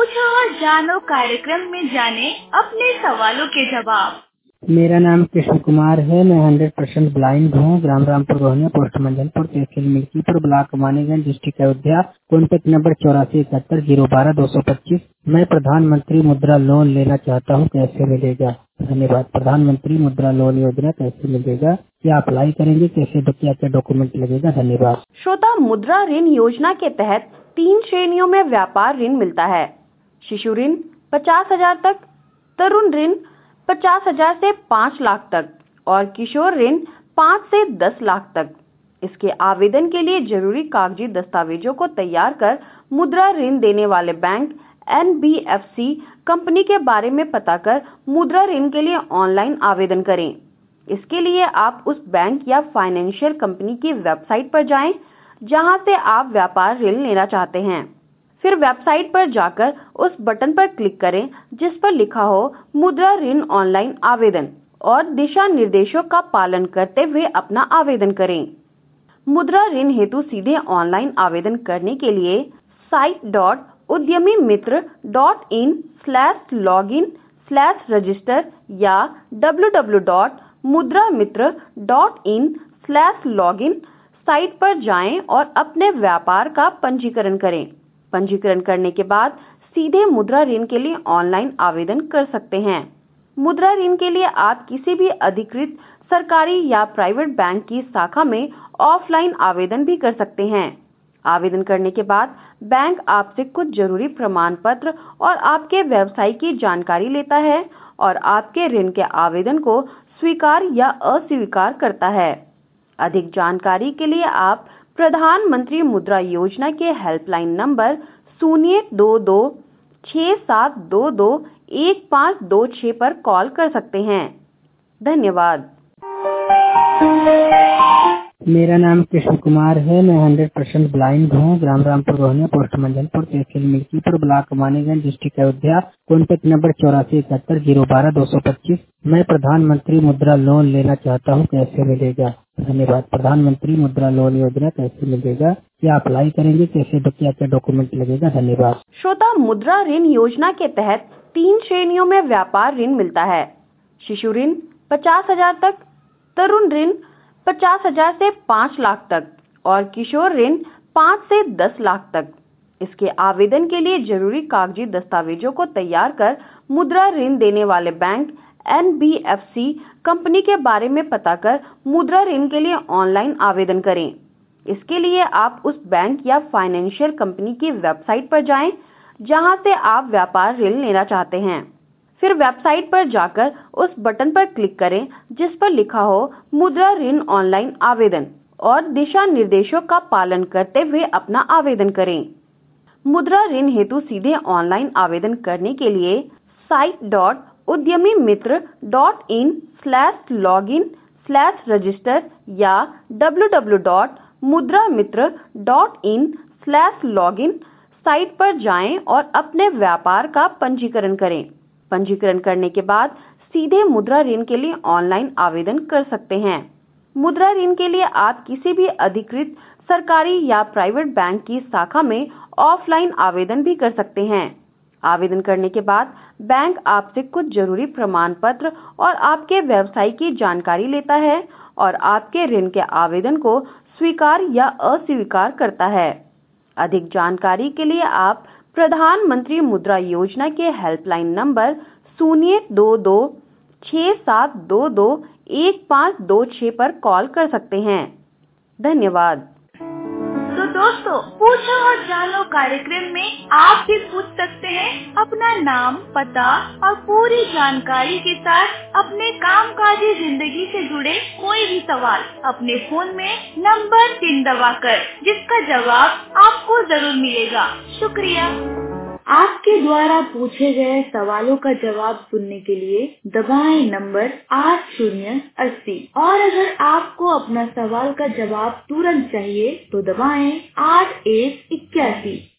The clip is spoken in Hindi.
पूछो और जानो कार्यक्रम में जाने अपने सवालों के जवाब। मेरा नाम कृष्ण कुमार है। मैं 100% ब्लाइंड हूँ। ग्राम रामपुर रोहनिया, पोस्ट मंजनपुर, तहसील Milkipur, block Maniganj, district Ayodhya. Contact number 8471-012-225। मैं प्रधानमंत्री मुद्रा लोन लेना चाहता हूँ, कैसे मिलेगा? धन्यवाद। प्रधानमंत्री मुद्रा लोन योजना कैसे मिलेगा? क्या अप्लाई करेंगे? कैसे क्या डॉक्यूमेंट लगेगा? धन्यवाद। श्रोता, मुद्रा ऋण योजना के तहत 3 श्रेणियों में व्यापार ऋण मिलता है। शिशु ऋण 50,000 तक, तरुण ऋण 50,000 से 5 लाख तक और किशोर ऋण 5 से 10 लाख तक। इसके आवेदन के लिए जरूरी कागजी दस्तावेजों को तैयार कर मुद्रा ऋण देने वाले बैंक NBFC कंपनी के बारे में पता कर मुद्रा ऋण के लिए ऑनलाइन आवेदन करें। इसके लिए आप उस बैंक या फाइनेंशियल कंपनी की वेबसाइट पर जाएं जहां से आप व्यापार ऋण लेना चाहते हैं। फिर वेबसाइट पर जाकर उस बटन पर क्लिक करें जिस पर लिखा हो मुद्रा ऋण ऑनलाइन आवेदन और दिशा निर्देशों का पालन करते हुए अपना आवेदन करें। मुद्रा ऋण हेतु सीधे ऑनलाइन आवेदन करने के लिए site.udyamimitra.in/login/register या www.mudramitra.in/login साइट पर जाएं और अपने व्यापार का पंजीकरण करें। पंजीकरण करने के बाद सीधे मुद्रा ऋण के लिए ऑनलाइन आवेदन कर सकते हैं। मुद्रा ऋण के लिए आप किसी भी अधिकृत सरकारी या प्राइवेट बैंक की शाखा में ऑफलाइन आवेदन भी कर सकते हैं। आवेदन करने के बाद बैंक आपसे कुछ जरूरी प्रमाण पत्र और आपके व्यवसाय की जानकारी लेता है और आपके ऋण के आवेदन को स्वीकार या अस्वीकार करता है। अधिक जानकारी के लिए आप प्रधानमंत्री मुद्रा योजना के हेल्पलाइन नंबर 02267221526 पर कॉल कर सकते हैं। धन्यवाद। मेरा नाम कृष्ण कुमार है। मैं 100% ब्लाइंड हूँ। ग्राम रामपुर रोहनिया, पोस्ट मंजनपुर, तहसील Milkipur, block Maniganj, district Ayodhya. Contact number 8471-012-225। मैं प्रधानमंत्री मुद्रा लोन लेना चाहता हूँ, कैसे मिलेगा? धन्यवाद। प्रधानमंत्री मुद्रा लोन योजना कैसे मिलेगा? क्या अप्लाई करेंगे? कैसे क्या डॉक्यूमेंट लगेगा? धन्यवाद। श्रोता, मुद्रा ऋण योजना के तहत 3 श्रेणियों में व्यापार ऋण मिलता है। शिशु ऋण 50,000 तक, तरुण ऋण 50,000 से 5 लाख तक और किशोर ऋण 5 से 10 लाख तक। इसके आवेदन के लिए जरूरी कागजी दस्तावेजों को तैयार कर मुद्रा ऋण देने वाले बैंक NBFC कंपनी के बारे में पता कर मुद्रा ऋण के लिए ऑनलाइन आवेदन करें। इसके लिए आप उस बैंक या फाइनेंशियल कंपनी की वेबसाइट पर जाएं जहां से आप व्यापार ऋण लेना चाहते हैं। फिर वेबसाइट पर जाकर उस बटन पर क्लिक करें जिस पर लिखा हो मुद्रा ऋण ऑनलाइन आवेदन और दिशा निर्देशों का पालन करते हुए अपना आवेदन करें। मुद्रा ऋण हेतु सीधे ऑनलाइन आवेदन करने के लिए site.udyamimitra.in/login/register या www.mudramitra.in/login साइट पर जाएं और अपने व्यापार का पंजीकरण करें। पंजीकरण करने के बाद सीधे मुद्रा ऋण के लिए ऑनलाइन आवेदन कर सकते हैं। मुद्रा ऋण के लिए आप किसी भी अधिकृत सरकारी या प्राइवेट बैंक की शाखा में ऑफलाइन आवेदन भी कर सकते हैं। आवेदन करने के बाद बैंक आपसे कुछ जरूरी प्रमाण पत्र और आपके व्यवसाय की जानकारी लेता है और आपके ऋण के आवेदन को स्वीकार या अस्वीकार करता है। अधिक जानकारी के लिए आप प्रधानमंत्री मुद्रा योजना के हेल्पलाइन नंबर 02267221526 पर कॉल कर सकते हैं। धन्यवाद। तो दोस्तों, पूछो और जानो कार्यक्रम में आप भी पूछ सकते हैं अपना नाम, पता और पूरी जानकारी के साथ अपने कामकाजी जिंदगी से जुड़े कोई भी सवाल अपने फोन में नंबर 3 दबाकर, जिसका जवाब आपको जरूर मिलेगा। शुक्रिया। आपके द्वारा पूछे गए सवालों का जवाब सुनने के लिए दबाएं नंबर 8080 और अगर आपको अपना सवाल का जवाब तुरंत चाहिए तो दबाएं 8181।